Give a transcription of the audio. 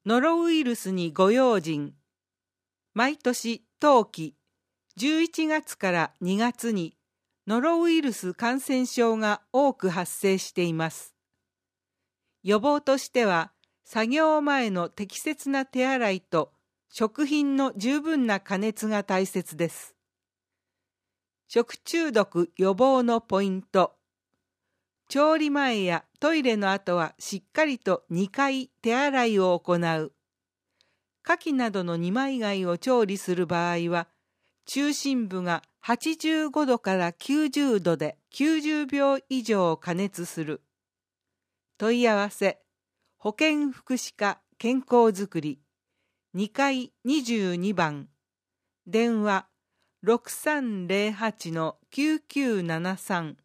ノロウイルスにご用心。毎年冬季11月から2月にノロウイルス感染症が多く発生しています。予防としては、作業前の適切な手洗いと食品の十分な加熱が大切です。食中毒予防のポイント。調理前やトイレの後はしっかりと2回手洗いを行う。牡蠣などの二枚貝を調理する場合は、中心部が85度から90度で90秒以上加熱する。問い合わせ、保健福祉課健康づくり、2階22番、電話 6308-9973